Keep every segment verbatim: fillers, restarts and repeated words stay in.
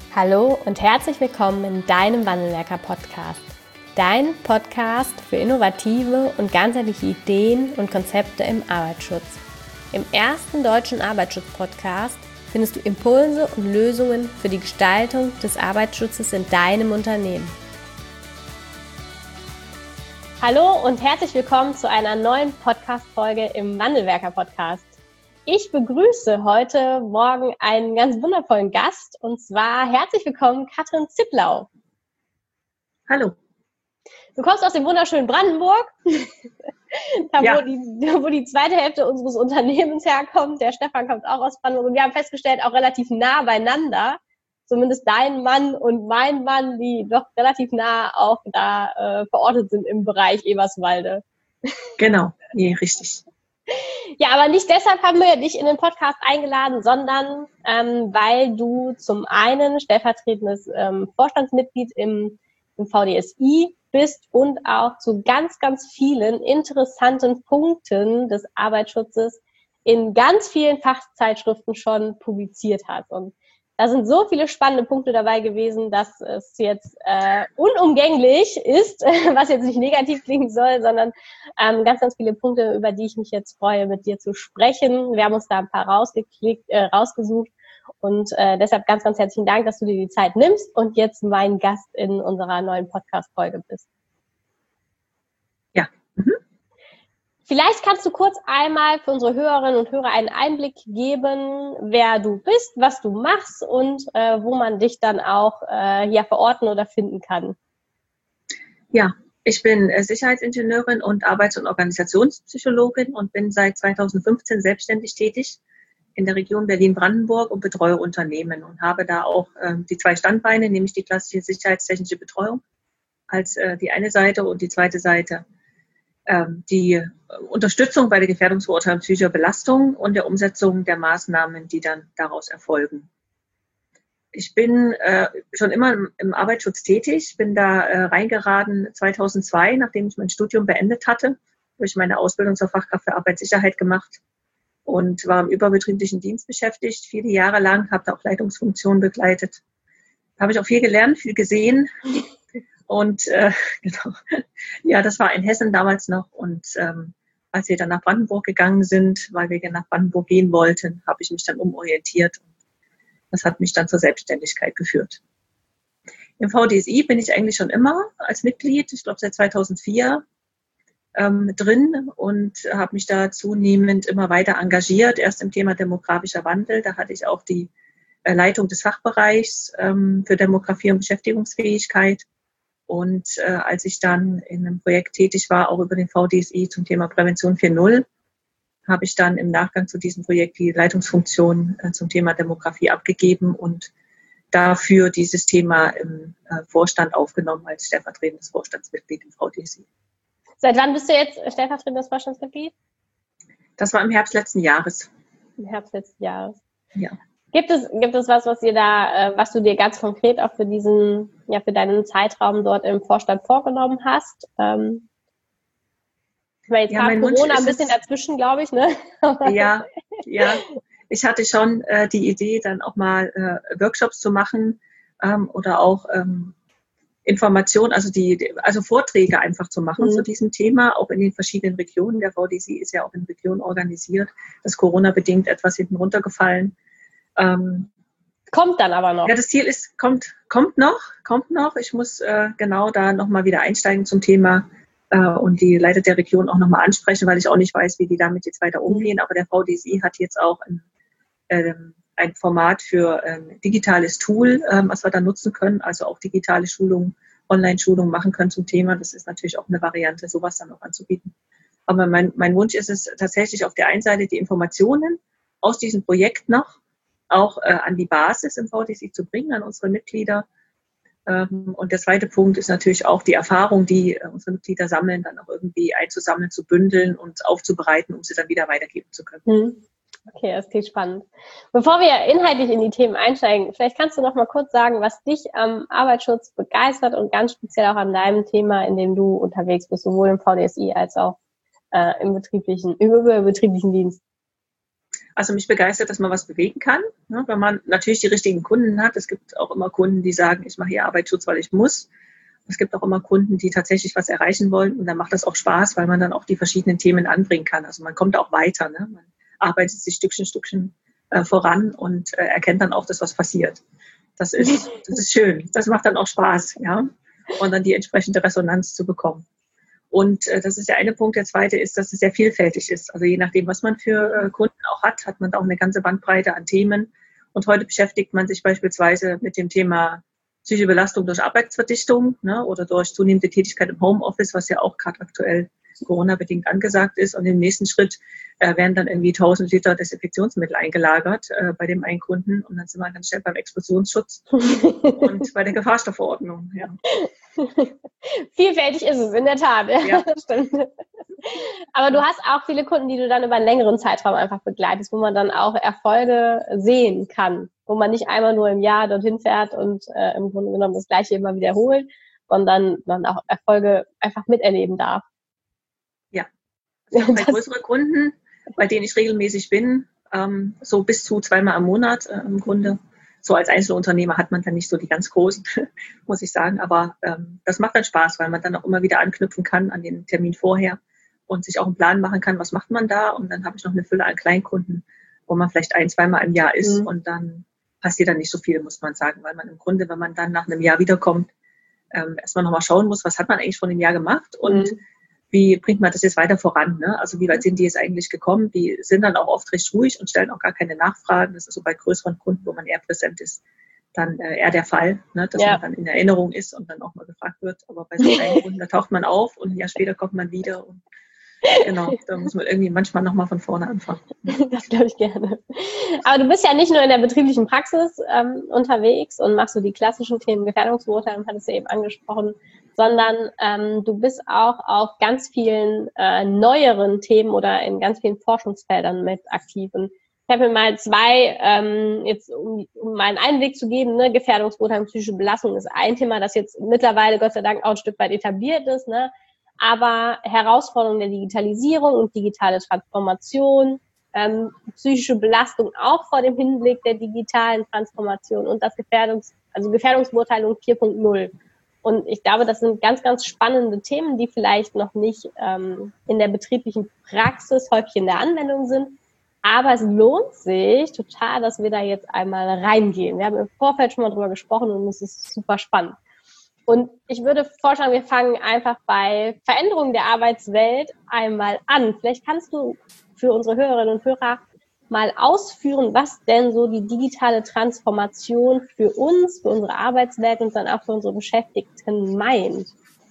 Hallo und herzlich willkommen in deinem Wandelwerker-Podcast. Dein Podcast für innovative und ganzheitliche Ideen und Konzepte im Arbeitsschutz. Im ersten deutschen Arbeitsschutz-Podcast findest du Impulse und Lösungen für die Gestaltung des Arbeitsschutzes in deinem Unternehmen. Hallo und herzlich willkommen zu einer neuen Podcast-Folge im Wandelwerker-Podcast. Ich begrüße heute Morgen einen ganz wundervollen Gast und zwar herzlich willkommen Katrin Zipplau. Hallo. Du kommst aus dem wunderschönen Brandenburg, da ja. wo, die, wo die zweite Hälfte unseres Unternehmens herkommt. Der Stefan kommt auch aus Brandenburg und wir haben festgestellt, auch relativ nah beieinander, zumindest dein Mann und mein Mann, die doch relativ nah auch da äh, verortet sind im Bereich Eberswalde. Genau, nee, richtig. Ja, aber nicht deshalb haben wir dich in den Podcast eingeladen, sondern ähm, weil du zum einen stellvertretendes ähm, Vorstandsmitglied im, im V D S I bist und auch zu ganz, ganz vielen interessanten Punkten des Arbeitsschutzes in ganz vielen Fachzeitschriften schon publiziert hast. Und da sind so viele spannende Punkte dabei gewesen, dass es jetzt äh, unumgänglich ist, was jetzt nicht negativ klingen soll, sondern ähm, ganz, ganz viele Punkte, über die ich mich jetzt freue, mit dir zu sprechen. Wir haben uns da ein paar rausgeklickt, äh, rausgesucht und äh, deshalb ganz, ganz herzlichen Dank, dass du dir die Zeit nimmst und jetzt mein Gast in unserer neuen Podcast-Folge bist. Ja. Mhm. Vielleicht kannst du kurz einmal für unsere Hörerinnen und Hörer einen Einblick geben, wer du bist, was du machst und äh, wo man dich dann auch äh, hier verorten oder finden kann. Ja, ich bin äh, Sicherheitsingenieurin und Arbeits- und Organisationspsychologin und bin seit zweitausendfünfzehn selbstständig tätig in der Region Berlin-Brandenburg und betreue Unternehmen und habe da auch äh, die zwei Standbeine, nämlich die klassische sicherheitstechnische Betreuung als äh, die eine Seite und die zweite Seite die Unterstützung bei der Gefährdungsbeurteilung psychischer Belastung und der Umsetzung der Maßnahmen, die dann daraus erfolgen. Ich bin äh, schon immer im, im Arbeitsschutz tätig, bin da äh, reingeraten zweitausendzwei, nachdem ich mein Studium beendet hatte, habe ich meine Ausbildung zur Fachkraft für Arbeitssicherheit gemacht und war im überbetrieblichen Dienst beschäftigt, viele Jahre lang, habe da auch Leitungsfunktionen begleitet. Da habe ich auch viel gelernt, viel gesehen. Und äh, genau, ja, das war in Hessen damals noch. Und ähm, als wir dann nach Brandenburg gegangen sind, weil wir nach Brandenburg gehen wollten, habe ich mich dann umorientiert. Das hat mich dann zur Selbstständigkeit geführt. Im V D S I bin ich eigentlich schon immer als Mitglied, ich glaube seit zweitausendvier, ähm, drin und habe mich da zunehmend immer weiter engagiert. Erst im Thema demografischer Wandel, da hatte ich auch die äh, Leitung des Fachbereichs ähm, für Demografie und Beschäftigungsfähigkeit. Und äh, als ich dann in einem Projekt tätig war, auch über den V D S I zum Thema Prävention vier Punkt null, habe ich dann im Nachgang zu diesem Projekt die Leitungsfunktion äh, zum Thema Demografie abgegeben und dafür dieses Thema im äh, Vorstand aufgenommen als stellvertretendes Vorstandsmitglied im V D S I. Seit wann bist du jetzt stellvertretendes Vorstandsmitglied? Das war im Herbst letzten Jahres. Im Herbst letzten Jahres. Ja. Gibt es, gibt es was, was dir da, was du dir ganz konkret auch für diesen, ja, für deinen Zeitraum dort im Vorstand vorgenommen hast? Ähm, weil jetzt ja, kam mein Corona Wunsch ein bisschen ist es, dazwischen, glaube ich, ne? ja, ja. Ich hatte schon äh, die Idee, dann auch mal äh, Workshops zu machen ähm, oder auch ähm, Informationen, also die, also Vorträge einfach zu machen mhm. zu diesem Thema, auch in den verschiedenen Regionen. Der V D S I ist ja auch in Regionen organisiert. Das Corona-bedingt etwas hinten runtergefallen. Ähm, kommt dann aber noch. Ja, das Ziel ist, kommt, kommt noch, kommt noch. Ich muss äh, genau da nochmal wieder einsteigen zum Thema äh, und die Leiter der Region auch nochmal ansprechen, weil ich auch nicht weiß, wie die damit jetzt weiter umgehen. Mhm. Aber der V D S I hat jetzt auch ein, äh, ein Format für ein äh, digitales Tool, äh, was wir da nutzen können, also auch digitale Schulungen, Online-Schulungen machen können zum Thema. Das ist natürlich auch eine Variante, sowas dann auch anzubieten. Aber mein, mein Wunsch ist es tatsächlich auf der einen Seite die Informationen aus diesem Projekt noch auch äh, an die Basis im V D S I zu bringen, an unsere Mitglieder. Ähm, und der zweite Punkt ist natürlich auch die Erfahrung, die äh, unsere Mitglieder sammeln, dann auch irgendwie einzusammeln, zu bündeln und aufzubereiten, um sie dann wieder weitergeben zu können. Hm. Okay, das klingt spannend. Bevor wir inhaltlich in die Themen einsteigen, vielleicht kannst du noch mal kurz sagen, was dich am Arbeitsschutz begeistert und ganz speziell auch an deinem Thema, in dem du unterwegs bist, sowohl im V D S I als auch äh, im betrieblichen, im überbetrieblichen Dienst. Also mich begeistert, dass man was bewegen kann, ne? Wenn man natürlich die richtigen Kunden hat. Es gibt auch immer Kunden, die sagen, ich mache hier Arbeitsschutz, weil ich muss. Es gibt auch immer Kunden, die tatsächlich was erreichen wollen und dann macht das auch Spaß, weil man dann auch die verschiedenen Themen anbringen kann. Also man kommt auch weiter, ne? Man arbeitet sich Stückchen, Stückchen äh, voran und äh, erkennt dann auch, dass was passiert. Das ist, das ist schön. Das macht dann auch Spaß, ja. Und dann die entsprechende Resonanz zu bekommen. Und äh, das ist der eine Punkt. Der zweite ist, dass es sehr vielfältig ist. Also je nachdem, was man für äh, Kunden auch hat, hat man auch eine ganze Bandbreite an Themen. Und heute beschäftigt man sich beispielsweise mit dem Thema psychische Belastung durch Arbeitsverdichtung, ne, oder durch zunehmende Tätigkeit im Homeoffice, was ja auch gerade aktuell Corona-bedingt angesagt ist. Und im nächsten Schritt äh, werden dann irgendwie tausend Liter Desinfektionsmittel eingelagert äh, bei dem einen Kunden. Und dann sind wir ganz schnell beim Explosionsschutz und bei der Gefahrstoffverordnung. Ja. Vielfältig ist es, in der Tat. Ja. Stimmt. Aber du hast auch viele Kunden, die du dann über einen längeren Zeitraum einfach begleitest, wo man dann auch Erfolge sehen kann, wo man nicht einmal nur im Jahr dorthin fährt und äh, im Grunde genommen das Gleiche immer wiederholt, sondern man auch Erfolge einfach miterleben darf. Ja, also bei größeren Kunden, bei denen ich regelmäßig bin, ähm, so bis zu zweimal im Monat äh, im Grunde. So als Einzelunternehmer hat man dann nicht so die ganz großen, muss ich sagen. Aber ähm, das macht dann Spaß, weil man dann auch immer wieder anknüpfen kann an den Termin vorher und sich auch einen Plan machen kann, was macht man da. Und dann habe ich noch eine Fülle an Kleinkunden, wo man vielleicht ein-, zweimal im Jahr ist. Mhm. Und dann passiert dann nicht so viel, muss man sagen. Weil man im Grunde, wenn man dann nach einem Jahr wiederkommt, ähm, erstmal nochmal schauen muss, was hat man eigentlich von dem Jahr gemacht und mhm. wie bringt man das jetzt weiter voran? Ne? Also wie weit sind die jetzt eigentlich gekommen? Die sind dann auch oft recht ruhig und stellen auch gar keine Nachfragen. Das ist so bei größeren Kunden, wo man eher präsent ist, dann äh, eher der Fall, ne? Dass ja. man dann in Erinnerung ist und dann auch mal gefragt wird. Aber bei so kleinen Kunden, da taucht man auf und ein Jahr später kommt man wieder. Und genau, da muss man irgendwie manchmal nochmal von vorne anfangen. Das glaube ich gerne. Aber du bist ja nicht nur in der betrieblichen Praxis ähm, unterwegs und machst so die klassischen Themen Gefährdungsbeurteilung, hattest du eben angesprochen, sondern ähm, du bist auch auf ganz vielen äh, neueren Themen oder in ganz vielen Forschungsfeldern mit aktiv. Und ich habe mir mal zwei, ähm, jetzt um, um mal einen Einblick zu geben, ne, Gefährdungsbeurteilung, psychische Belastung ist ein Thema, das jetzt mittlerweile Gott sei Dank auch ein Stück weit etabliert ist, ne? Aber Herausforderungen der Digitalisierung und digitale Transformation, ähm, psychische Belastung auch vor dem Hinblick der digitalen Transformation und das Gefährdungs-, also Gefährdungsbeurteilung vier Punkt null. Und ich glaube, das sind ganz, ganz spannende Themen, die vielleicht noch nicht ähm, in der betrieblichen Praxis häufig in der Anwendung sind. Aber es lohnt sich total, dass wir da jetzt einmal reingehen. Wir haben im Vorfeld schon mal drüber gesprochen und es ist super spannend. Und ich würde vorschlagen, wir fangen einfach bei Veränderungen der Arbeitswelt einmal an. Vielleicht kannst du für unsere Hörerinnen und Hörer mal ausführen, was denn so die digitale Transformation für uns, für unsere Arbeitswelt und dann auch für unsere Beschäftigten meint.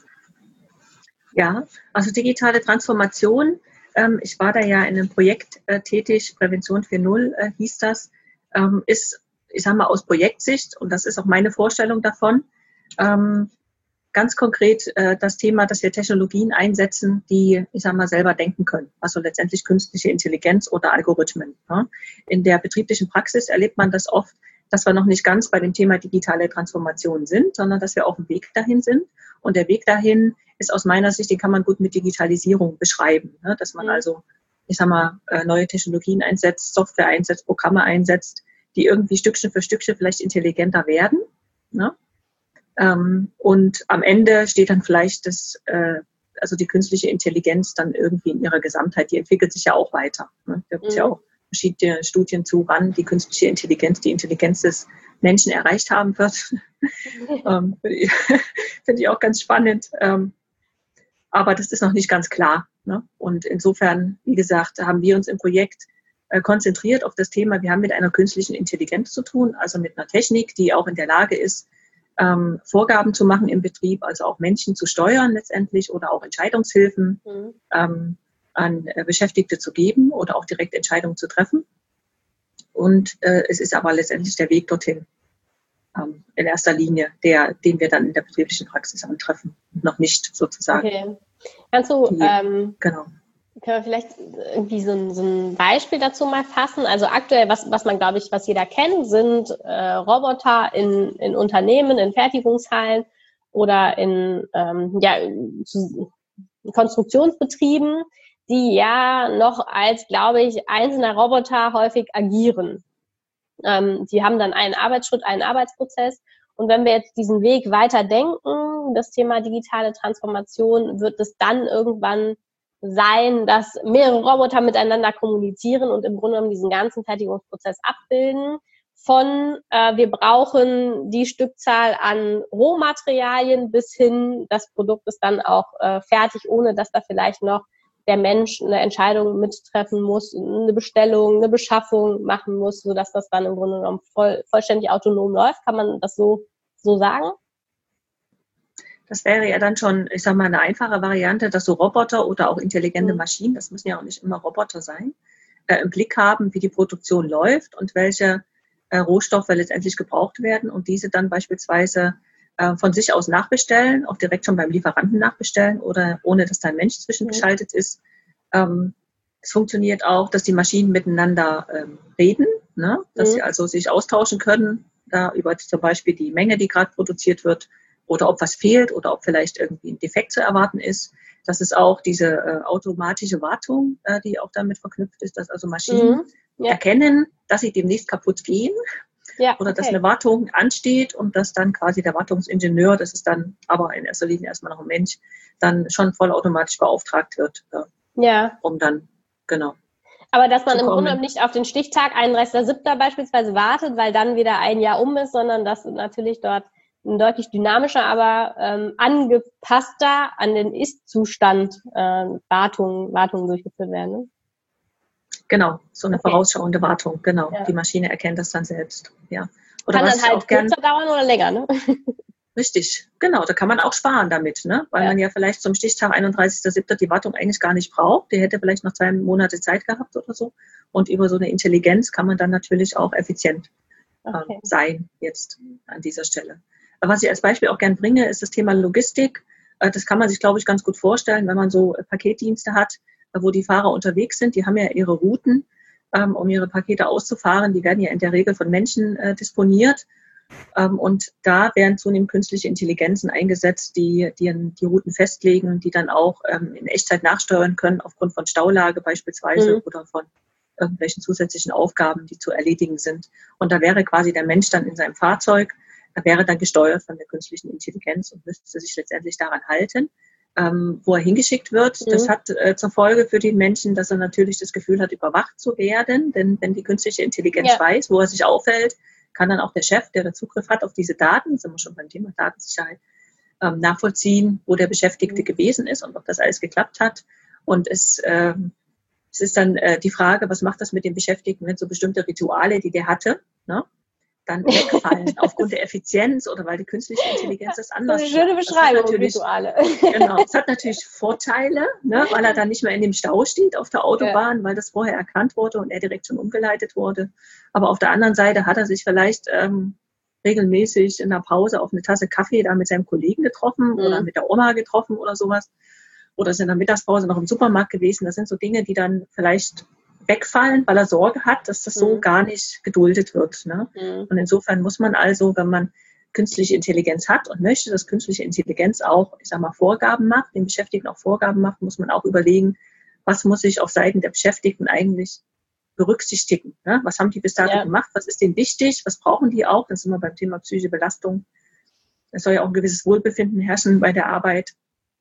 Ja, also digitale Transformation, ähm, ich war da ja in einem Projekt äh, tätig, Prävention vier Punkt null äh, hieß das, ähm, ist, ich sage mal, aus Projektsicht, und das ist auch meine Vorstellung davon, ähm, ganz konkret äh, das Thema, dass wir Technologien einsetzen, die, ich sage mal, selber denken können. Also letztendlich künstliche Intelligenz oder Algorithmen. Ja. In der betrieblichen Praxis erlebt man das oft, dass wir noch nicht ganz bei dem Thema digitale Transformation sind, sondern dass wir auf dem Weg dahin sind. Und der Weg dahin ist aus meiner Sicht, den kann man gut mit Digitalisierung beschreiben. Ne? Dass man also, ich sage mal, äh, neue Technologien einsetzt, Software einsetzt, Programme einsetzt, die irgendwie Stückchen für Stückchen vielleicht intelligenter werden. Ne? Ähm, und am Ende steht dann vielleicht das, äh, also die künstliche Intelligenz dann irgendwie in ihrer Gesamtheit, die entwickelt sich ja auch weiter. Ne? Da gibt es mhm. ja auch verschiedene Studien zu, wann die künstliche Intelligenz die Intelligenz des Menschen erreicht haben wird. ähm, Finde ich, find ich auch ganz spannend. Ähm, aber das ist noch nicht ganz klar. Ne? Und insofern, wie gesagt, haben wir uns im Projekt äh, konzentriert auf das Thema, wir haben mit einer künstlichen Intelligenz zu tun, also mit einer Technik, die auch in der Lage ist, Ähm, Vorgaben zu machen im Betrieb, also auch Menschen zu steuern letztendlich oder auch Entscheidungshilfen mhm. ähm, an äh, Beschäftigte zu geben oder auch direkt Entscheidungen zu treffen. Und äh, es ist aber letztendlich der Weg dorthin ähm, in erster Linie, der, den wir dann in der betrieblichen Praxis antreffen, noch nicht sozusagen. Okay. Kannst du Die, ähm, genau. Können wir vielleicht irgendwie so ein, so ein Beispiel dazu mal fassen? Also aktuell, was, was man, glaube ich, was jeder kennt, sind äh, Roboter in, in Unternehmen, in Fertigungshallen oder in, ähm, ja, in Konstruktionsbetrieben, die ja noch als, glaube ich, einzelner Roboter häufig agieren. Ähm, die haben dann einen Arbeitsschritt, einen Arbeitsprozess. Und wenn wir jetzt diesen Weg weiter denken, das Thema digitale Transformation, wird es dann irgendwann sein, dass mehrere Roboter miteinander kommunizieren und im Grunde genommen diesen ganzen Fertigungsprozess abbilden. Von äh, wir brauchen die Stückzahl an Rohmaterialien bis hin, das Produkt ist dann auch äh, fertig, ohne dass da vielleicht noch der Mensch eine Entscheidung mittreffen muss, eine Bestellung, eine Beschaffung machen muss, sodass das dann im Grunde genommen voll, vollständig autonom läuft. Kann man das so, so sagen? Das wäre ja dann schon, ich sag mal, eine einfache Variante, dass so Roboter oder auch intelligente Mhm. Maschinen, das müssen ja auch nicht immer Roboter sein, äh, im Blick haben, wie die Produktion läuft und welche äh, Rohstoffe letztendlich gebraucht werden und diese dann beispielsweise äh, von sich aus nachbestellen, auch direkt schon beim Lieferanten nachbestellen oder ohne, dass da ein Mensch zwischengeschaltet mhm. ist. Ähm, es funktioniert auch, dass die Maschinen miteinander ähm, reden, ne? Dass mhm. sie also sich austauschen können, da über zum Beispiel die Menge, die gerade produziert wird, oder ob was fehlt oder ob vielleicht irgendwie ein Defekt zu erwarten ist. Das ist auch diese äh, automatische Wartung, äh, die auch damit verknüpft ist, dass also Maschinen mhm. ja. erkennen, dass sie demnächst kaputt gehen ja, oder okay. dass eine Wartung ansteht und dass dann quasi der Wartungsingenieur, das ist dann aber in erster Linie erstmal noch ein Mensch, dann schon vollautomatisch beauftragt wird, äh, ja. um dann, genau. Aber dass man im Grunde nicht auf den Stichtag einunddreißigster siebter beispielsweise wartet, weil dann wieder ein Jahr um ist, sondern dass natürlich dort ein deutlich dynamischer, aber ähm, angepasster an den Ist-Zustand äh, Wartungen Wartung durchgeführt werden. Ne? Genau, so eine okay. vorausschauende Wartung, genau. Ja. Die Maschine erkennt das dann selbst. Ja. Oder kann was dann halt auch kürzer dauern oder länger, ne? Richtig, genau, da kann man auch sparen damit, ne? Weil ja. man ja vielleicht zum Stichtag einunddreißigster siebter die Wartung eigentlich gar nicht braucht. Die hätte vielleicht noch zwei Monate Zeit gehabt oder so. Und über so eine Intelligenz kann man dann natürlich auch effizient okay. äh, sein jetzt an dieser Stelle. Was ich als Beispiel auch gern bringe, ist das Thema Logistik. Das kann man sich, glaube ich, ganz gut vorstellen, wenn man so Paketdienste hat, wo die Fahrer unterwegs sind. Die haben ja ihre Routen, um ihre Pakete auszufahren. Die werden ja in der Regel von Menschen disponiert. Und da werden zunehmend künstliche Intelligenzen eingesetzt, die, die die Routen festlegen, die dann auch in Echtzeit nachsteuern können, aufgrund von Staulage beispielsweise mhm. oder von irgendwelchen zusätzlichen Aufgaben, die zu erledigen sind. Und da wäre quasi der Mensch dann in seinem Fahrzeug, er wäre dann gesteuert von der künstlichen Intelligenz und müsste sich letztendlich daran halten, ähm, wo er hingeschickt wird. Mhm. Das hat äh, zur Folge für den Menschen, dass er natürlich das Gefühl hat, überwacht zu werden. Denn wenn die künstliche Intelligenz ja. weiß, wo er sich aufhält, kann dann auch der Chef, der den Zugriff hat auf diese Daten, sind wir schon beim Thema Datensicherheit, ähm, nachvollziehen, wo der Beschäftigte mhm. gewesen ist und ob das alles geklappt hat. Und es, äh, es ist dann äh, die Frage, was macht das mit dem Beschäftigten, wenn so bestimmte Rituale, die der hatte, ne? dann wegfallen aufgrund der Effizienz oder weil die künstliche Intelligenz das anders macht. Das ist eine schöne Beschreibung, Rituale. Genau, es hat natürlich Vorteile, ne, weil er dann nicht mehr in dem Stau steht auf der Autobahn, ja. weil das vorher erkannt wurde und er direkt schon umgeleitet wurde. Aber auf der anderen Seite hat er sich vielleicht ähm, regelmäßig in der Pause auf eine Tasse Kaffee da mit seinem Kollegen getroffen mhm. oder mit der Oma getroffen oder sowas. Oder ist in der Mittagspause noch im Supermarkt gewesen. Das sind so Dinge, die dann vielleicht wegfallen, weil er Sorge hat, dass das so mhm. gar nicht geduldet wird. Ne? Mhm. Und insofern muss man also, wenn man künstliche Intelligenz hat und möchte, dass künstliche Intelligenz auch, ich sag mal, Vorgaben macht, den Beschäftigten auch Vorgaben macht, muss man auch überlegen, was muss ich auf Seiten der Beschäftigten eigentlich berücksichtigen? Ne? Was haben die bis dato ja. gemacht? Was ist denen wichtig? Was brauchen die auch? Das sind wir beim Thema psychische Belastung. Es soll ja auch ein gewisses Wohlbefinden herrschen bei der Arbeit,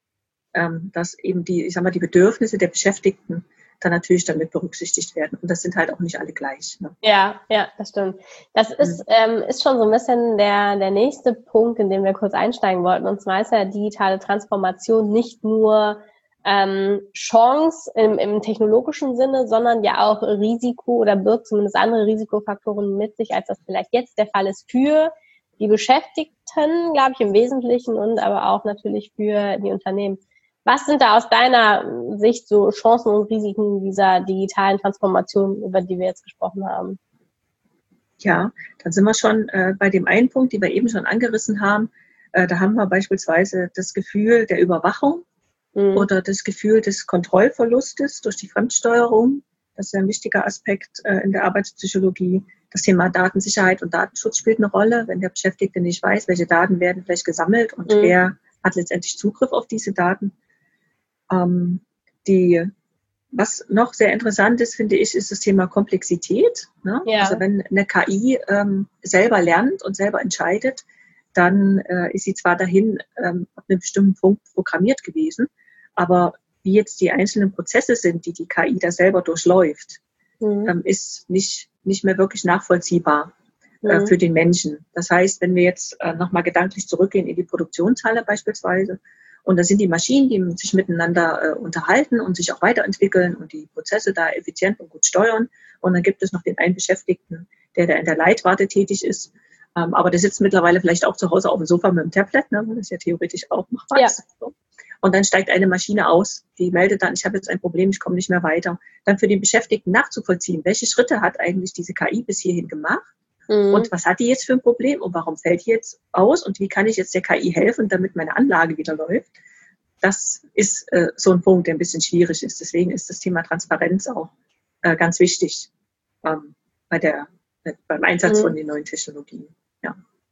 ähm, dass eben die, ich sag mal, die Bedürfnisse der Beschäftigten dann natürlich damit berücksichtigt werden. Und das sind halt auch nicht alle gleich. Ne? Ja, ja, das stimmt. Das ist, mhm. ähm, ist schon so ein bisschen der, der nächste Punkt, in den wir kurz einsteigen wollten. Und zwar ist ja digitale Transformation nicht nur ähm, Chance im, im technologischen Sinne, sondern ja auch Risiko oder birgt zumindest andere Risikofaktoren mit sich, als das vielleicht jetzt der Fall ist für die Beschäftigten, glaube ich, im Wesentlichen und aber auch natürlich für die Unternehmen. Was sind da aus deiner Sicht so Chancen und Risiken dieser digitalen Transformation, über die wir jetzt gesprochen haben? Ja, dann sind wir schon äh, bei dem einen Punkt, den wir eben schon angerissen haben. Äh, da haben wir beispielsweise das Gefühl der Überwachung mhm. oder das Gefühl des Kontrollverlustes durch die Fremdsteuerung. Das ist ein wichtiger Aspekt äh, in der Arbeitspsychologie. Das Thema Datensicherheit und Datenschutz spielt eine Rolle, wenn der Beschäftigte nicht weiß, welche Daten werden vielleicht gesammelt und mhm. wer hat letztendlich Zugriff auf diese Daten. Ähm, die Was noch sehr interessant ist, finde ich, ist das Thema Komplexität. Ne? Ja. Also wenn eine K I ähm, selber lernt und selber entscheidet, dann äh, ist sie zwar dahin ähm, auf einem bestimmten Punkt programmiert gewesen, aber wie jetzt die einzelnen Prozesse sind, die die K I da selber durchläuft, mhm. ähm, ist nicht, nicht mehr wirklich nachvollziehbar mhm. äh, für den Menschen. Das heißt, wenn wir jetzt äh, nochmal gedanklich zurückgehen in die Produktionshalle beispielsweise, und da sind die Maschinen, die sich miteinander äh, unterhalten und sich auch weiterentwickeln und die Prozesse da effizient und gut steuern. Und dann gibt es noch den einen Beschäftigten, der da in der Leitwarte tätig ist. Ähm, aber der sitzt mittlerweile vielleicht auch zu Hause auf dem Sofa mit dem Tablet, ne, das ist ja theoretisch auch machbar. Ja. Und dann steigt eine Maschine aus, die meldet dann, ich habe jetzt ein Problem, ich komme nicht mehr weiter. Dann für den Beschäftigten nachzuvollziehen, welche Schritte hat eigentlich diese K I bis hierhin gemacht? Mhm. Und was hat die jetzt für ein Problem und warum fällt die jetzt aus und wie kann ich jetzt der K I helfen, damit meine Anlage wieder läuft? Das ist äh, so ein Punkt, der ein bisschen schwierig ist. Deswegen ist das Thema Transparenz auch äh, ganz wichtig ähm, bei der, äh, beim Einsatz mhm. von den neuen Technologien. Ja.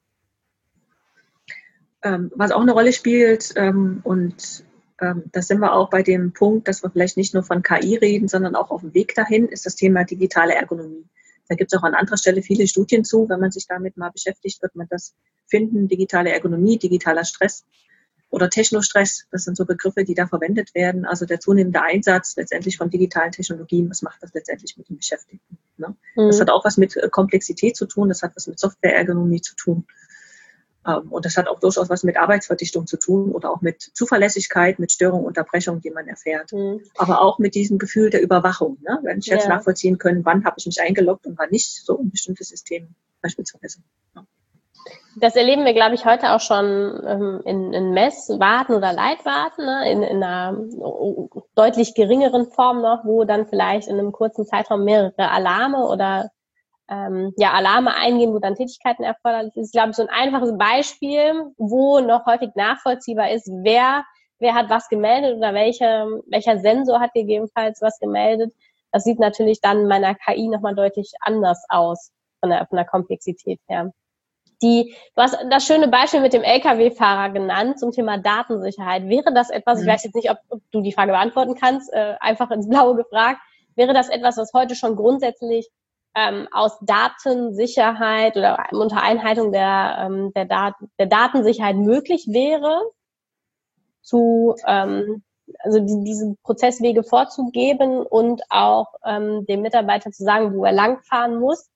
Ähm, was auch eine Rolle spielt, ähm, und ähm, da sind wir auch bei dem Punkt, dass wir vielleicht nicht nur von K I reden, sondern auch auf dem Weg dahin, ist das Thema digitale Ergonomie. Da gibt es auch an anderer Stelle viele Studien zu. Wenn man sich damit mal beschäftigt, wird man das finden. Digitale Ergonomie, digitaler Stress oder Technostress, das sind so Begriffe, die da verwendet werden. Also der zunehmende Einsatz letztendlich von digitalen Technologien, was macht das letztendlich mit den Beschäftigten? Ne? Mhm. Das hat auch was mit Komplexität zu tun, das hat was mit Softwareergonomie zu tun. Und das hat auch durchaus was mit Arbeitsverdichtung zu tun oder auch mit Zuverlässigkeit, mit Störung, Unterbrechung, die man erfährt. Mhm. Aber auch mit diesem Gefühl der Überwachung. Ne? Wenn ich jetzt ja. nachvollziehen können, wann habe ich mich eingeloggt und wann nicht, so ein bestimmtes System beispielsweise. Ja. Das erleben wir, glaube ich, heute auch schon ähm, in, in Messwarten oder Leitwarten, ne? in, in einer deutlich geringeren Form noch, wo dann vielleicht in einem kurzen Zeitraum mehrere Alarme oder Ähm, ja, Alarme eingehen, wo dann Tätigkeiten erforderlich ist. Ich glaube, so ein einfaches Beispiel, wo noch häufig nachvollziehbar ist, wer, wer hat was gemeldet oder welche, welcher Sensor hat gegebenenfalls was gemeldet. Das sieht natürlich dann meiner K I nochmal deutlich anders aus, von der, von der Komplexität her. Die, du hast das schöne Beispiel mit dem L K W-Fahrer genannt zum Thema Datensicherheit. Wäre das etwas, mhm. ich weiß jetzt nicht, ob, ob du die Frage beantworten kannst, äh, einfach ins Blaue gefragt, wäre das etwas, was heute schon grundsätzlich Ähm, aus Datensicherheit oder unter Einhaltung der, ähm, der, Dat- der Datensicherheit möglich wäre, zu ähm, also die, diese Prozesswege vorzugeben und auch ähm, dem Mitarbeiter zu sagen, wo er langfahren muss?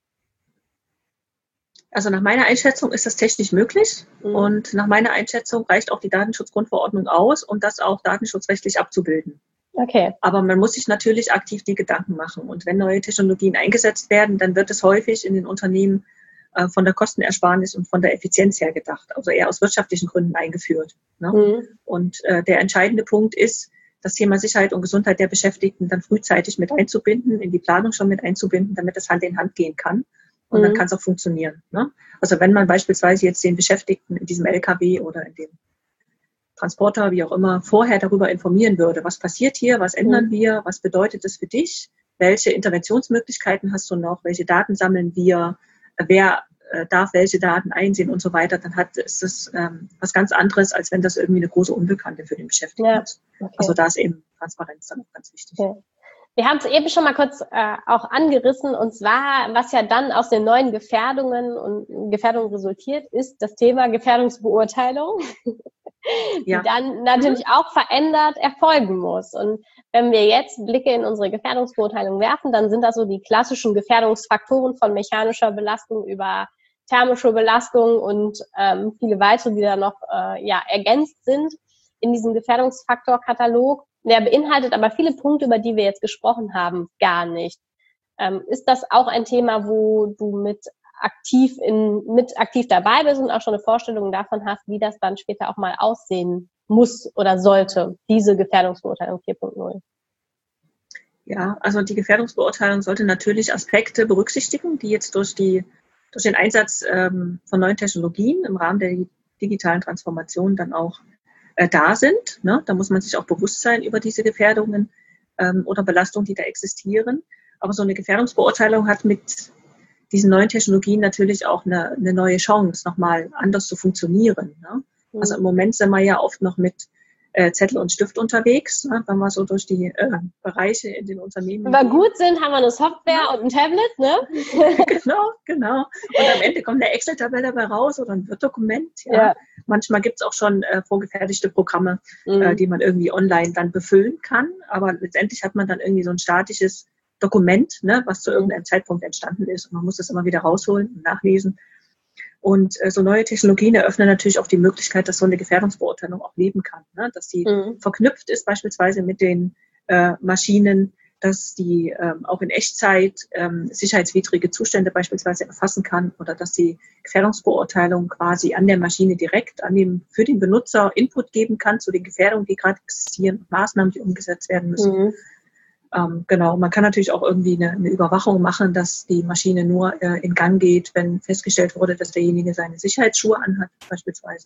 Also nach meiner Einschätzung ist das technisch möglich mhm. und nach meiner Einschätzung reicht auch die Datenschutzgrundverordnung aus, um das auch datenschutzrechtlich abzubilden. Okay. Aber man muss sich natürlich aktiv die Gedanken machen. Und wenn neue Technologien eingesetzt werden, dann wird es häufig in den Unternehmen äh, von der Kostenersparnis und von der Effizienz her gedacht, also eher aus wirtschaftlichen Gründen eingeführt. Ne? Mhm. Und äh, der entscheidende Punkt ist, das Thema Sicherheit und Gesundheit der Beschäftigten dann frühzeitig mit einzubinden, in die Planung schon mit einzubinden, damit das Hand in Hand gehen kann. Und mhm. dann kann es auch funktionieren. Ne? Also wenn man beispielsweise jetzt den Beschäftigten in diesem L K W oder in dem Transporter, wie auch immer, vorher darüber informieren würde, was passiert hier, was ändern mhm. wir, was bedeutet das für dich, welche Interventionsmöglichkeiten hast du noch, welche Daten sammeln wir, wer äh, darf welche Daten einsehen und so weiter, dann hat ist es ähm, was ganz anderes, als wenn das irgendwie eine große Unbekannte für den Beschäftigten ja. ist. Okay. Also da ist eben Transparenz dann auch ganz wichtig. Okay. Wir haben es eben schon mal kurz äh, auch angerissen, und zwar, was ja dann aus den neuen Gefährdungen und Gefährdungen resultiert, ist das Thema Gefährdungsbeurteilung, ja. die dann natürlich mhm. auch verändert erfolgen muss. Und wenn wir jetzt Blicke in unsere Gefährdungsbeurteilung werfen, dann sind das so die klassischen Gefährdungsfaktoren von mechanischer Belastung über thermische Belastung und ähm, viele weitere, die da noch äh, ja ergänzt sind in diesem Gefährdungsfaktorkatalog. Der beinhaltet aber viele Punkte, über die wir jetzt gesprochen haben, gar nicht. Ähm, ist das auch ein Thema, wo du mit aktiv in, mit aktiv dabei bist und auch schon eine Vorstellung davon hast, wie das dann später auch mal aussehen muss oder sollte, diese Gefährdungsbeurteilung vier Punkt null? Ja, also die Gefährdungsbeurteilung sollte natürlich Aspekte berücksichtigen, die jetzt durch die, durch den Einsatz ähm, von neuen Technologien im Rahmen der digitalen Transformation dann auch äh, da sind. Ne? Da muss man sich auch bewusst sein über diese Gefährdungen ähm, oder Belastungen, die da existieren. Aber so eine Gefährdungsbeurteilung hat mit diesen neuen Technologien natürlich auch eine, eine neue Chance, nochmal anders zu funktionieren. Ne? Mhm. Also im Moment sind wir ja oft noch mit äh, Zettel und Stift unterwegs, ne, wenn wir so durch die äh, Bereiche in den Unternehmen Wenn wir gut sind, haben wir eine Software ja. und ein Tablet, ne? Genau, genau. Und am Ende kommt eine Excel-Tabelle dabei raus oder ein Word-Dokument. Ja. Ja. Manchmal gibt es auch schon äh, vorgefertigte Programme, mhm. äh, die man irgendwie online dann befüllen kann. Aber letztendlich hat man dann irgendwie so ein statisches Dokument, ne, was zu mhm. irgendeinem Zeitpunkt entstanden ist. Und man muss das immer wieder rausholen und nachlesen. Und äh, so neue Technologien eröffnen natürlich auch die Möglichkeit, dass so eine Gefährdungsbeurteilung auch leben kann. Ne? Dass die mhm. verknüpft ist beispielsweise mit den äh, Maschinen, dass die ähm, auch in Echtzeit ähm, sicherheitswidrige Zustände beispielsweise erfassen kann oder dass die Gefährdungsbeurteilung quasi an der Maschine direkt an dem, für den Benutzer Input geben kann zu den Gefährdungen, die gerade existieren und Maßnahmen, die umgesetzt werden müssen. Mhm. Ähm, genau, man kann natürlich auch irgendwie eine, eine Überwachung machen, dass die Maschine nur äh, in Gang geht, wenn festgestellt wurde, dass derjenige seine Sicherheitsschuhe anhat, beispielsweise.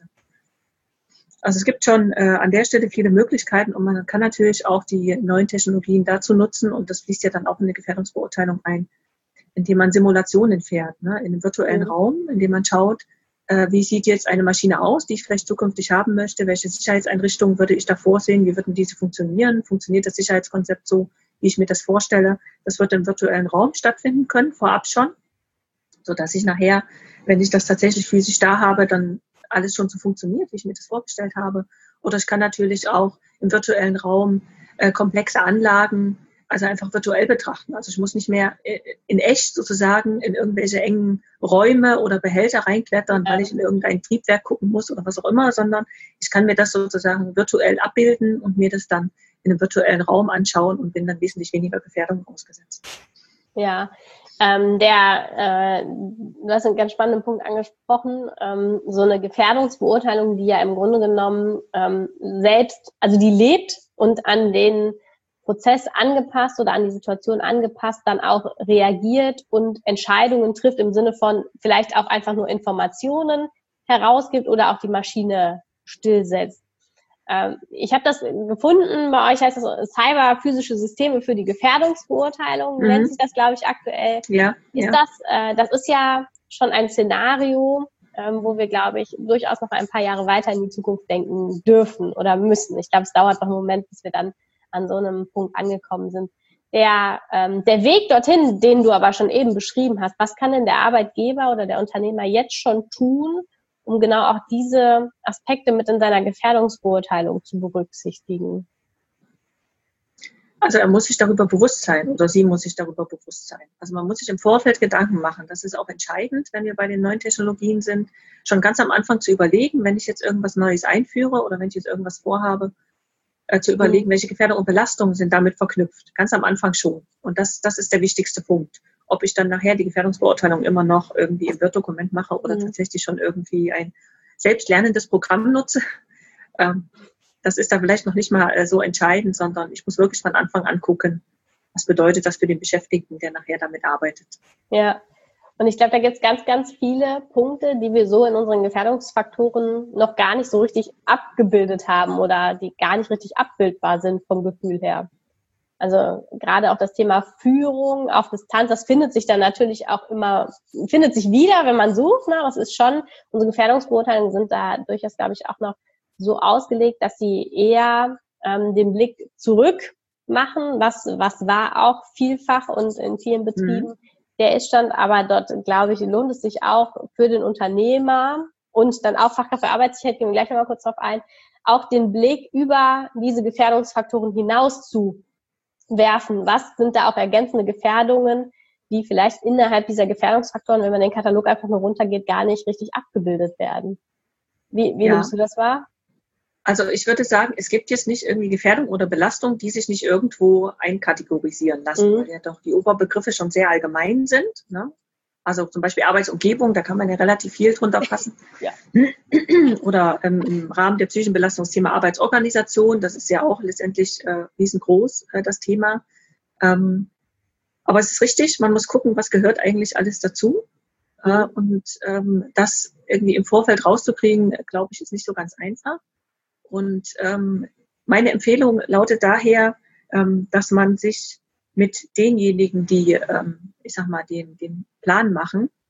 Also es gibt schon äh, an der Stelle viele Möglichkeiten und man kann natürlich auch die neuen Technologien dazu nutzen und das fließt ja dann auch in eine Gefährdungsbeurteilung ein, indem man Simulationen fährt, ne, in einem virtuellen mhm. Raum, indem man schaut, äh, wie sieht jetzt eine Maschine aus, die ich vielleicht zukünftig haben möchte, welche Sicherheitseinrichtungen würde ich da vorsehen, wie würden diese funktionieren, funktioniert das Sicherheitskonzept so, wie ich mir das vorstelle. Das wird im virtuellen Raum stattfinden können, vorab schon, sodass ich nachher, wenn ich das tatsächlich physisch da habe, dann alles schon so funktioniert, wie ich mir das vorgestellt habe. Oder ich kann natürlich auch im virtuellen Raum äh, komplexe Anlagen, also einfach virtuell betrachten. Also ich muss nicht mehr in echt sozusagen in irgendwelche engen Räume oder Behälter reinklettern, ja. weil ich in irgendein Triebwerk gucken muss oder was auch immer, sondern ich kann mir das sozusagen virtuell abbilden und mir das dann in einem virtuellen Raum anschauen und bin dann wesentlich weniger Gefährdung ausgesetzt. Ja, ähm, der, äh, du hast einen ganz spannenden Punkt angesprochen, ähm, so eine Gefährdungsbeurteilung, die ja im Grunde genommen ähm, selbst, also die lebt und an den Prozess angepasst oder an die Situation angepasst dann auch reagiert und Entscheidungen trifft im Sinne von vielleicht auch einfach nur Informationen herausgibt oder auch die Maschine stillsetzt. Ich habe das gefunden, bei euch heißt das Cyber-physische Systeme für die Gefährdungsbeurteilung, mhm. nennt sich das, glaube ich, aktuell. Ja, ist ja. Das, äh, das ist ja schon ein Szenario, ähm, wo wir, glaube ich, durchaus noch ein paar Jahre weiter in die Zukunft denken dürfen oder müssen. Ich glaube, es dauert noch einen Moment, bis wir dann an so einem Punkt angekommen sind. Der, ähm, der Weg dorthin, den du aber schon eben beschrieben hast, was kann denn der Arbeitgeber oder der Unternehmer jetzt schon tun, um genau auch diese Aspekte mit in seiner Gefährdungsbeurteilung zu berücksichtigen? Also er muss sich darüber bewusst sein oder sie muss sich darüber bewusst sein. Also man muss sich im Vorfeld Gedanken machen. Das ist auch entscheidend, wenn wir bei den neuen Technologien sind, schon ganz am Anfang zu überlegen, wenn ich jetzt irgendwas Neues einführe oder wenn ich jetzt irgendwas vorhabe, äh, zu überlegen, mhm. welche Gefährdungen und Belastungen sind damit verknüpft. Ganz am Anfang schon. Und das, das ist der wichtigste Punkt. Ob ich dann nachher die Gefährdungsbeurteilung immer noch irgendwie im Word-Dokument mache oder mhm. tatsächlich schon irgendwie ein selbstlernendes Programm nutze, ähm, das ist da vielleicht noch nicht mal äh, so entscheidend, sondern ich muss wirklich von Anfang an gucken, was bedeutet das für den Beschäftigten, der nachher damit arbeitet. Ja, und ich glaube, da gibt es ganz, ganz viele Punkte, die wir so in unseren Gefährdungsfaktoren noch gar nicht so richtig abgebildet haben oder die gar nicht richtig abbildbar sind vom Gefühl her. Also gerade auch das Thema Führung auf Distanz, das findet sich dann natürlich auch immer, findet sich wieder, wenn man sucht. Ne? Das ist schon, unsere Gefährdungsbeurteilungen sind da durchaus, glaube ich, auch noch so ausgelegt, dass sie eher ähm, den Blick zurück machen, was, was war auch vielfach und in vielen Betrieben mhm. der Ist-Stand. Aber dort, glaube ich, lohnt es sich auch für den Unternehmer und dann auch Fachkraft für Arbeitssicherheit, gehen wir gleich nochmal kurz drauf ein, auch den Blick über diese Gefährdungsfaktoren hinaus zu werfen. Was sind da auch ergänzende Gefährdungen, die vielleicht innerhalb dieser Gefährdungsfaktoren, wenn man den Katalog einfach nur runtergeht, gar nicht richtig abgebildet werden? Wie, wie ja. nimmst du das wahr? Also ich würde sagen, es gibt jetzt nicht irgendwie Gefährdung oder Belastung, die sich nicht irgendwo einkategorisieren lassen, mhm. weil ja doch die Oberbegriffe schon sehr allgemein sind. Ne? Also zum Beispiel Arbeitsumgebung, da kann man ja relativ viel drunter fassen. ja. Oder ähm, im Rahmen der psychischen Belastung das Thema Arbeitsorganisation, das ist ja auch letztendlich äh, riesengroß, äh, das Thema. Ähm, aber es ist richtig, man muss gucken, was gehört eigentlich alles dazu. Mhm. Äh, und ähm, das irgendwie im Vorfeld rauszukriegen, glaube ich, ist nicht so ganz einfach. Und ähm, meine Empfehlung lautet daher, ähm, dass man sich mit denjenigen, die, ähm, ich sag mal, den, den Plan machen,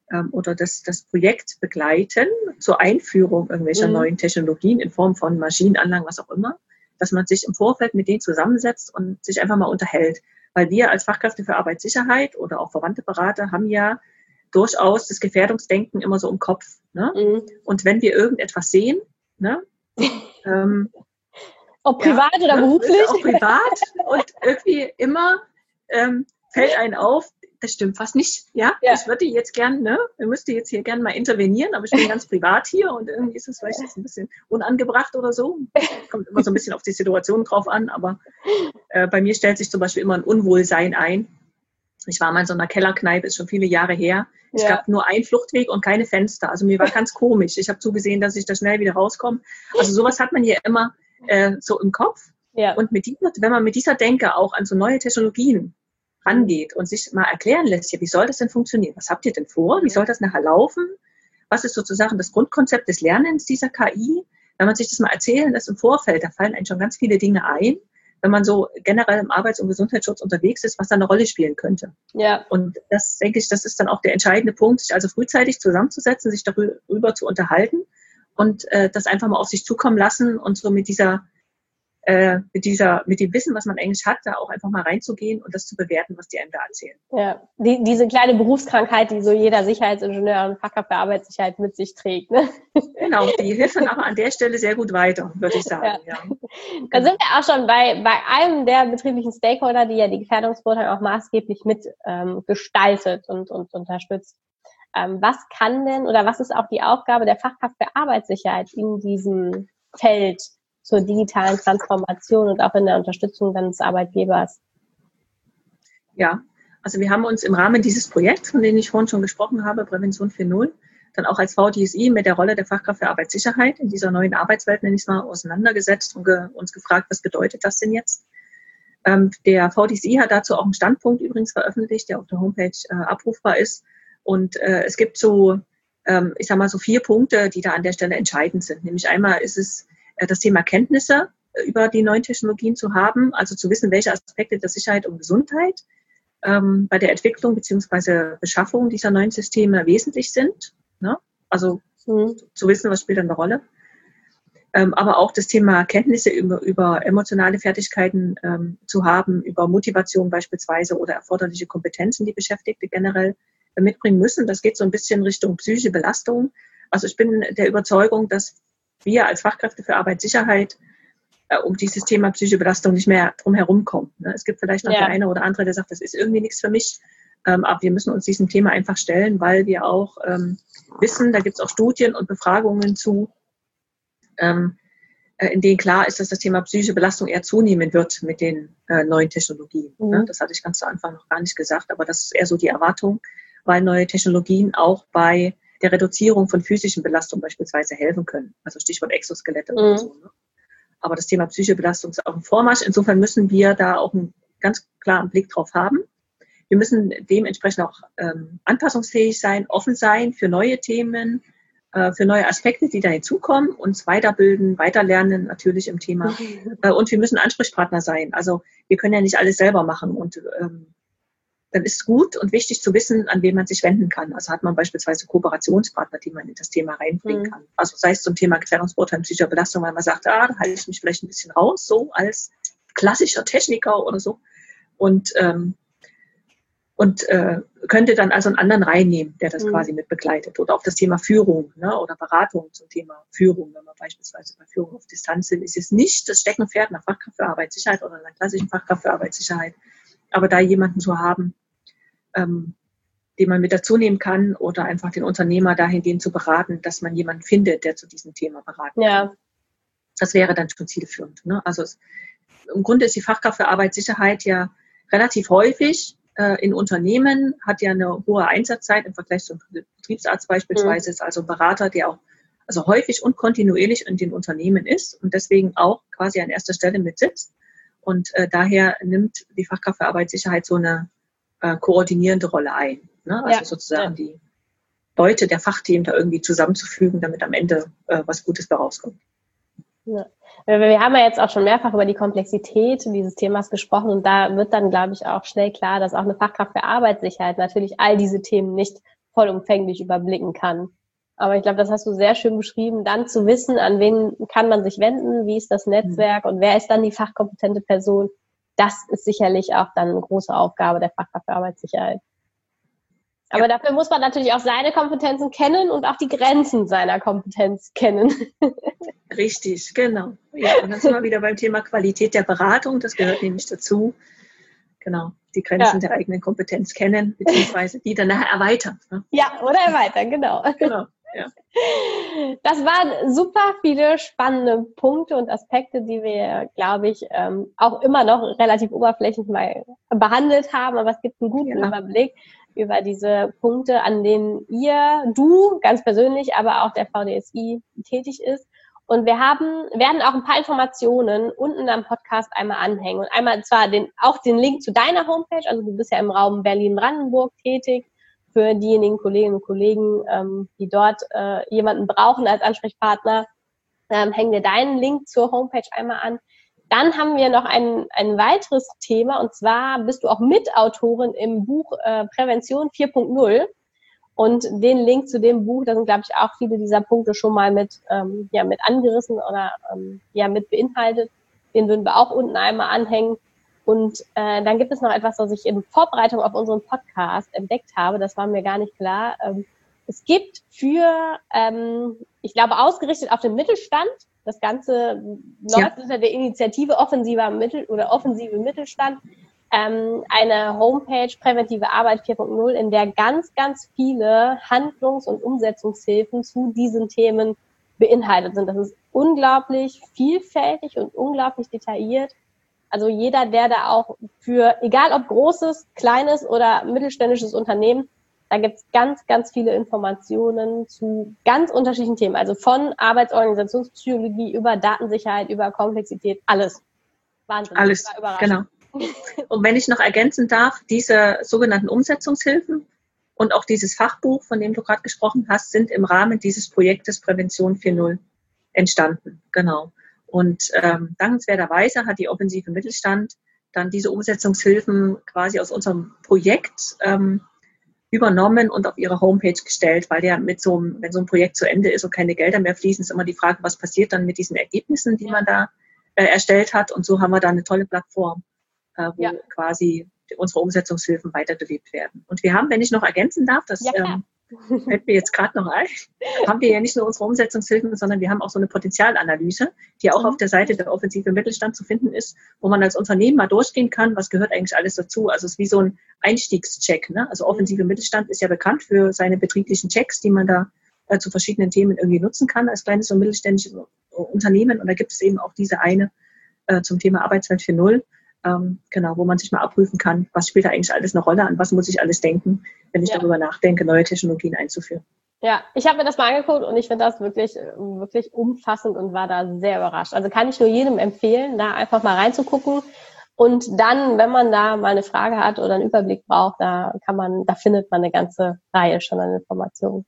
ähm, oder das, das Projekt begleiten zur Einführung irgendwelcher mhm. neuen Technologien in Form von Maschinenanlagen, was auch immer, dass man sich im Vorfeld mit denen zusammensetzt und sich einfach mal unterhält. Weil wir als Fachkräfte für Arbeitssicherheit oder auch verwandte Berater haben ja durchaus das Gefährdungsdenken immer so im Kopf. Ne? Mhm. Und wenn wir irgendetwas sehen, ne, ähm, ob privat ja, oder beruflich? Auch privat und irgendwie immer ähm, fällt einem auf, das stimmt fast nicht. Ja, ja. Ich würde jetzt gern, ne, ich müsste jetzt hier gerne mal intervenieren, aber ich bin ganz privat hier und irgendwie ist es vielleicht jetzt ein bisschen unangebracht oder so. Kommt immer so ein bisschen auf die Situation drauf an, aber äh, bei mir stellt sich zum Beispiel immer ein Unwohlsein ein. Ich war mal in so einer Kellerkneipe, ist schon viele Jahre her. Es ja. gab nur einen Fluchtweg und keine Fenster. Also mir war ganz komisch. Ich habe zugesehen, dass ich da schnell wieder rauskomme. Also sowas hat man hier immer äh, so im Kopf. Ja. Und mit dieser, wenn man mit dieser Denke auch an so neue Technologien rangeht und sich mal erklären lässt, ja, wie soll das denn funktionieren? Was habt ihr denn vor? Wie soll das nachher laufen? Was ist sozusagen das Grundkonzept des Lernens dieser K I? Wenn man sich das mal erzählen lässt im Vorfeld, da fallen einem schon ganz viele Dinge ein, wenn man so generell im Arbeits- und Gesundheitsschutz unterwegs ist, was da eine Rolle spielen könnte. Ja. Und das, denke ich, das ist dann auch der entscheidende Punkt, sich also frühzeitig zusammenzusetzen, sich darüber zu unterhalten und äh, das einfach mal auf sich zukommen lassen und so mit dieser Äh, mit dieser, mit dem Wissen, was man eigentlich hat, da auch einfach mal reinzugehen und das zu bewerten, was die einem da erzählen. Ja, die, diese kleine Berufskrankheit, die so jeder Sicherheitsingenieur und Fachkraft für Arbeitssicherheit mit sich trägt. Ne? Genau, die hilft dann aber an der Stelle sehr gut weiter, würde ich sagen. Ja. Ja. Da sind wir auch schon bei, bei einem der betrieblichen Stakeholder, die ja die Gefährdungsbeurteilung auch maßgeblich mit ähm, gestaltet und, und unterstützt. Ähm, was kann denn oder was ist auch die Aufgabe der Fachkraft für Arbeitssicherheit in diesem Feld zur digitalen Transformation und auch in der Unterstützung des Arbeitgebers? Ja, also wir haben uns im Rahmen dieses Projekts, von dem ich vorhin schon gesprochen habe, Prävention vier Punkt null, dann auch als V D S I mit der Rolle der Fachkraft für Arbeitssicherheit in dieser neuen Arbeitswelt, nenne ich es mal, auseinandergesetzt und ge- uns gefragt, was bedeutet das denn jetzt? Ähm, der V D S I hat dazu auch einen Standpunkt übrigens veröffentlicht, der auf der Homepage äh, abrufbar ist. Und äh, es gibt so, ähm, ich sag mal, so vier Punkte, die da an der Stelle entscheidend sind. Nämlich einmal ist es das Thema Kenntnisse über die neuen Technologien zu haben, also zu wissen, welche Aspekte der Sicherheit und Gesundheit ähm, bei der Entwicklung bzw. Beschaffung dieser neuen Systeme wesentlich sind. Ne? Also mhm. zu wissen, was spielt eine Rolle. Ähm, aber auch das Thema Kenntnisse über, über emotionale Fertigkeiten ähm, zu haben, über Motivation beispielsweise oder erforderliche Kompetenzen, die Beschäftigte generell äh, mitbringen müssen. Das geht so ein bisschen Richtung psychische Belastung. Also ich bin der Überzeugung, dass wir als Fachkräfte für Arbeitssicherheit äh, um dieses Thema psychische Belastung nicht mehr drum herum kommen. Ne? Es gibt vielleicht noch ja. der eine oder andere, der sagt, das ist irgendwie nichts für mich, ähm, aber wir müssen uns diesem Thema einfach stellen, weil wir auch ähm, wissen, da gibt es auch Studien und Befragungen zu, ähm, äh, in denen klar ist, dass das Thema psychische Belastung eher zunehmen wird mit den äh, neuen Technologien. Mhm. Ne? Das hatte ich ganz zu Anfang noch gar nicht gesagt, aber das ist eher so die Erwartung, weil neue Technologien auch bei der Reduzierung von physischen Belastungen beispielsweise helfen können. Also Stichwort Exoskelette mhm. oder so. Ne? Aber das Thema psychische Belastung ist auch im Vormarsch. Insofern müssen wir da auch einen ganz klaren Blick drauf haben. Wir müssen dementsprechend auch ähm, anpassungsfähig sein, offen sein für neue Themen, äh, für neue Aspekte, die da hinzukommen, uns weiterbilden, weiterlernen natürlich im Thema. äh, und wir müssen Ansprechpartner sein. Also wir können ja nicht alles selber machen und ähm, dann ist es gut und wichtig zu wissen, an wen man sich wenden kann. Also hat man beispielsweise Kooperationspartner, die man in das Thema reinbringen mhm. kann. Also sei es zum Thema Gefährdungsbeurteilung psychischer Belastung, weil man sagt, ah, da halte ich mich vielleicht ein bisschen raus, so als klassischer Techniker oder so. Und, ähm, und äh, könnte dann also einen anderen reinnehmen, der das mhm. quasi mit begleitet. Oder auch das Thema Führung, ne, oder Beratung zum Thema Führung. Wenn man beispielsweise bei Führung auf Distanz sind, ist es nicht das Steckenpferd einer Fachkraft für Arbeitssicherheit oder einer klassischen Fachkraft für Arbeitssicherheit. Aber da jemanden zu haben, Ähm, den man mit dazu nehmen kann oder einfach den Unternehmer dahingehend zu beraten, dass man jemanden findet, der zu diesem Thema beraten ja. kann. Das wäre dann schon zielführend. Ne? Also es, im Grunde ist die Fachkraft für Arbeitssicherheit ja relativ häufig äh, in Unternehmen, hat ja eine hohe Einsatzzeit im Vergleich zum Betriebsarzt beispielsweise, mhm. ist also ein Berater, der auch also häufig und kontinuierlich in den Unternehmen ist und deswegen auch quasi an erster Stelle mit sitzt. Und äh, daher nimmt die Fachkraft für Arbeitssicherheit so eine äh, koordinierende Rolle ein. Ne? Also ja, sozusagen ja. die Leute der Fachthemen da irgendwie zusammenzufügen, damit am Ende äh, was Gutes da rauskommt. Ja. Wir haben ja jetzt auch schon mehrfach über die Komplexität dieses Themas gesprochen und da wird dann, glaube ich, auch schnell klar, dass auch eine Fachkraft für Arbeitssicherheit natürlich all diese Themen nicht vollumfänglich überblicken kann. Aber ich glaube, das hast du sehr schön beschrieben, dann zu wissen, an wen kann man sich wenden, wie ist das Netzwerk und wer ist dann die fachkompetente Person. Das ist sicherlich auch dann eine große Aufgabe der Fachkraft für Arbeitssicherheit. Aber ja. Dafür muss man natürlich auch seine Kompetenzen kennen und auch die Grenzen seiner Kompetenz kennen. Richtig, genau. Ja, und dann sind wir wieder beim Thema Qualität der Beratung. Das gehört nämlich dazu. Genau, die Grenzen ja. der eigenen Kompetenz kennen, beziehungsweise die dann nachher erweitern. Ne? Ja, oder erweitern, genau. Genau. Ja. Das waren super viele spannende Punkte und Aspekte, die wir, glaube ich, auch immer noch relativ oberflächlich mal behandelt haben. Aber es gibt einen guten ja. Überblick über diese Punkte, an denen ihr, du ganz persönlich, aber auch der V D S I tätig ist. Und wir haben, werden auch ein paar Informationen unten am Podcast einmal anhängen. Und einmal zwar den, auch den Link zu deiner Homepage, also du bist ja im Raum Berlin-Brandenburg tätig, für diejenigen Kolleginnen und Kollegen, ähm, die dort äh, jemanden brauchen als Ansprechpartner, ähm, hängen wir deinen Link zur Homepage einmal an. Dann haben wir noch ein, ein weiteres Thema, und zwar bist du auch Mitautorin im Buch äh, Prävention vier Punkt null. Und den Link zu dem Buch, da sind, glaube ich, auch viele dieser Punkte schon mal mit, ähm, ja, mit angerissen oder ähm, ja, mit beinhaltet. Den würden wir auch unten einmal anhängen. Und äh, dann gibt es noch etwas, was ich in Vorbereitung auf unseren Podcast entdeckt habe. Das war mir gar nicht klar. Ähm, es gibt für, ähm, ich glaube, ausgerichtet auf den Mittelstand, das Ganze läuft ja. unter der Initiative Offensiver Mittel oder Offensive Mittelstand, ähm, eine Homepage Präventive Arbeit vier Punkt null, in der ganz, ganz viele Handlungs- und Umsetzungshilfen zu diesen Themen beinhaltet sind. Das ist unglaublich vielfältig und unglaublich detailliert. Also jeder, der da auch für, egal ob großes, kleines oder mittelständisches Unternehmen, da gibt's ganz, ganz viele Informationen zu ganz unterschiedlichen Themen. Also von Arbeitsorganisationspsychologie über Datensicherheit, über Komplexität, alles. Wahnsinn. Alles, genau. Und wenn ich noch ergänzen darf, diese sogenannten Umsetzungshilfen und auch dieses Fachbuch, von dem du gerade gesprochen hast, sind im Rahmen dieses Projektes Prävention vier Punkt null entstanden. Genau. Und ähm, dankenswerterweise hat die Offensive Mittelstand dann diese Umsetzungshilfen quasi aus unserem Projekt ähm, übernommen und auf ihre Homepage gestellt, weil ja mit so einem, wenn so ein Projekt zu Ende ist und keine Gelder mehr fließen, ist immer die Frage, was passiert dann mit diesen Ergebnissen, die man da äh, erstellt hat. Und so haben wir da eine tolle Plattform, äh, wo ja. quasi unsere Umsetzungshilfen weitergelebt werden. Und wir haben, wenn ich noch ergänzen darf, das ja, ähm, fällt mir jetzt gerade noch ein, haben wir ja nicht nur unsere Umsetzungshilfen, sondern wir haben auch so eine Potenzialanalyse, die auch mhm. auf der Seite der Offensive Mittelstand zu finden ist, wo man als Unternehmen mal durchgehen kann, was gehört eigentlich alles dazu. Also es ist wie so ein Einstiegscheck. Ne? Also Offensive mhm. Mittelstand ist ja bekannt für seine betrieblichen Checks, die man da äh, zu verschiedenen Themen irgendwie nutzen kann als kleines und mittelständisches Unternehmen. Und da gibt es eben auch diese eine äh, zum Thema Arbeitswelt vier Punkt null. Ähm, genau, wo man sich mal abprüfen kann, was spielt da eigentlich alles eine Rolle, an was muss ich alles denken, wenn ich ja. darüber nachdenke, neue Technologien einzuführen. Ja, ich habe mir das mal angeguckt und ich finde das wirklich, wirklich umfassend und war da sehr überrascht. Also kann ich nur jedem empfehlen, da einfach mal reinzugucken und dann, wenn man da mal eine Frage hat oder einen Überblick braucht, da kann man, da findet man eine ganze Reihe schon an Informationen.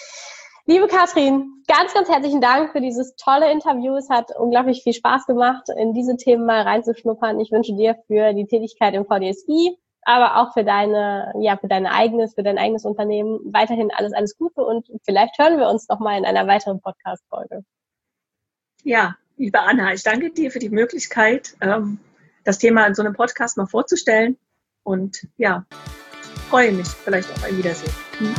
Liebe Katrin, ganz, ganz herzlichen Dank für dieses tolle Interview. Es hat unglaublich viel Spaß gemacht, in diese Themen mal reinzuschnuppern. Ich wünsche dir für die Tätigkeit im V D S I, aber auch für deine, ja, für dein eigenes, für dein eigenes Unternehmen weiterhin alles, alles Gute und vielleicht hören wir uns nochmal in einer weiteren Podcast-Folge. Ja, liebe Anna, ich danke dir für die Möglichkeit, das Thema in so einem Podcast mal vorzustellen und ja, freue mich vielleicht auf ein Wiedersehen. Hm.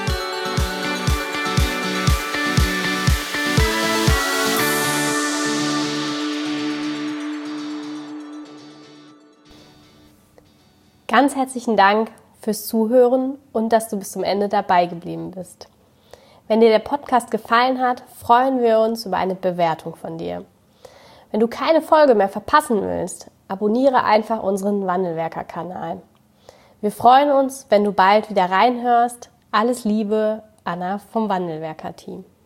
Ganz herzlichen Dank fürs Zuhören und dass du bis zum Ende dabei geblieben bist. Wenn dir der Podcast gefallen hat, freuen wir uns über eine Bewertung von dir. Wenn du keine Folge mehr verpassen willst, abonniere einfach unseren Wandelwerker-Kanal. Wir freuen uns, wenn du bald wieder reinhörst. Alles Liebe, Anna vom Wandelwerker-Team.